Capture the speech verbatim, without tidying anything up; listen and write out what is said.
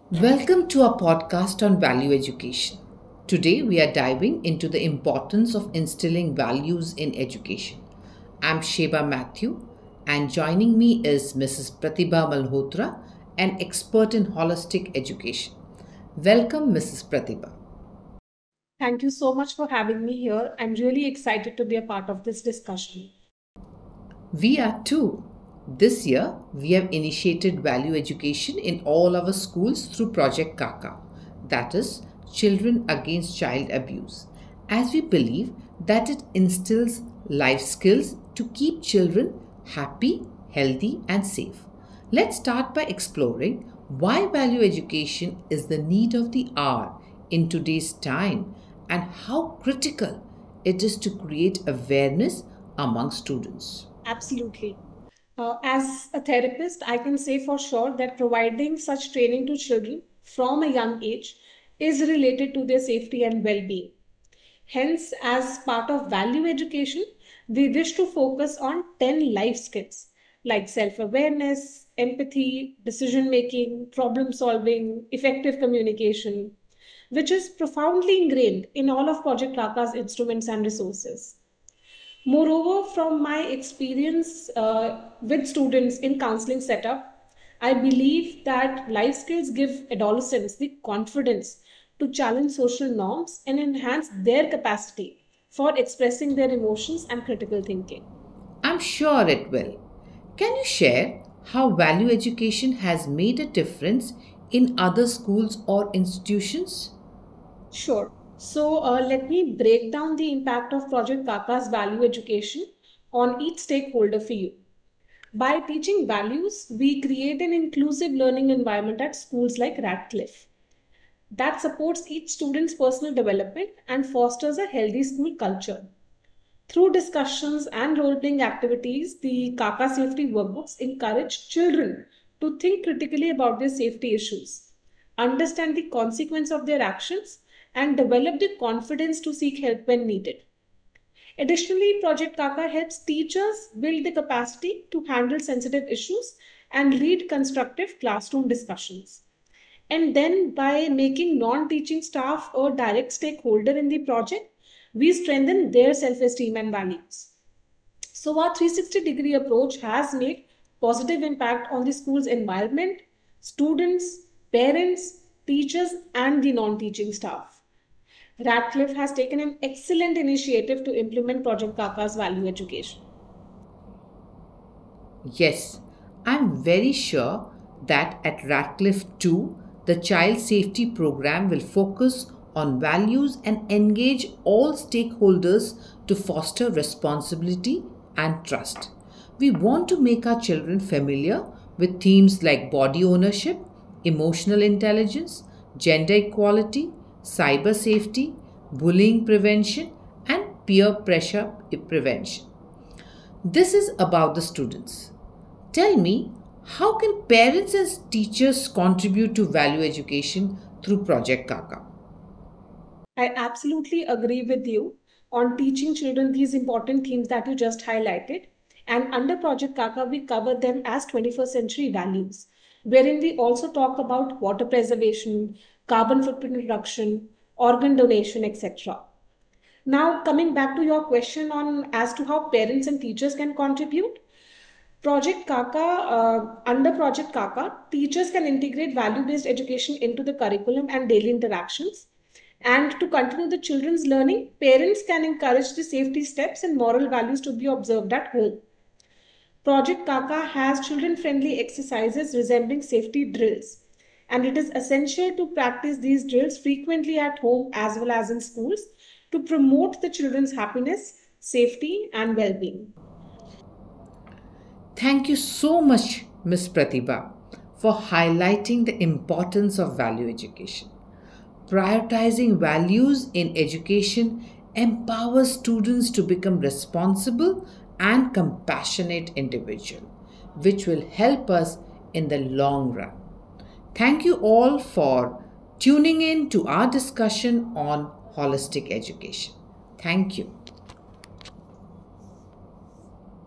Welcome to our podcast on value education. Today we are diving into the importance of instilling values in education. I'm Sheba Matthew, and joining me is Missus Pratibha Malhotra, an expert in holistic education. Welcome, Missus Pratibha. Thank you so much for having me here. I'm really excited to be a part of this discussion. We are too. This year, we have initiated value education in all our schools through Project Kaka, that is, Children Against Child Abuse, as we believe that it instills life skills to keep children happy, healthy, and safe. Let's start by exploring why value education is the need of the hour in today's time and how critical it is to create awareness among students. Absolutely. Uh, as a therapist, I can say for sure that providing such training to children from a young age is related to their safety and well being. Hence, as part of value education, we wish to focus on ten life skills like self awareness, empathy, decision making, problem solving, effective communication, which is profoundly ingrained in all of Project Kaka's instruments and resources. Moreover, from my experience uh, with students in counseling setup, I believe that life skills give adolescents the confidence to challenge social norms and enhance their capacity for expressing their emotions and critical thinking. I'm sure it will. Can you share how value education has made a difference in other schools or institutions? Sure. So uh, let me break down the impact of Project Kaka's value education on each stakeholder for you. By teaching values, we create an inclusive learning environment at schools like Radcliffe that supports each student's personal development and fosters a healthy school culture. Through discussions and role playing activities, the Kaka Safety Workbooks encourage children to think critically about their safety issues, understand the consequence of their actions, and develop the confidence to seek help when needed. Additionally, Project Kaka helps teachers build the capacity to handle sensitive issues and lead constructive classroom discussions. And then, by making non teaching staff a direct stakeholder in the project, we strengthen their self esteem and values. So, our three sixty degree approach has made positive impact on the school's environment, students, parents, teachers, and the non teaching staff. Radcliffe has taken an excellent initiative to implement Project Kaka's value education. Yes, I'm very sure that at Radcliffe too, the child safety program will focus on values and engage all stakeholders to foster responsibility and trust. We want to make our children familiar with themes like body ownership, emotional intelligence, gender equality, cyber safety, bullying prevention, and peer pressure prevention. This is about the students. Tell me, how can parents and teachers contribute to value education through Project Kaka? I absolutely agree with you on teaching children these important themes that you just highlighted. And under Project Kaka, we cover them as twenty-first century values, wherein we also talk about water preservation, carbon footprint reduction, organ donation, et cetera. Now, coming back to your question on as to how parents and teachers can contribute, Project Kaka, uh, under Project Kaka, teachers can integrate value based education into the curriculum and daily interactions. And to continue the children's learning, parents can encourage the safety steps and moral values to be observed at home. Project Kaka has children friendly exercises resembling safety drills. And it is essential to practice these drills frequently at home as well as in schools to promote the children's happiness, safety, and well being. Thank you so much, Miss Pratibha, for highlighting the importance of value education. Prioritizing values in education empowers students to become responsible and compassionate individuals, which will help us in the long run. Thank you all for tuning in to our discussion on holistic education. Thank you.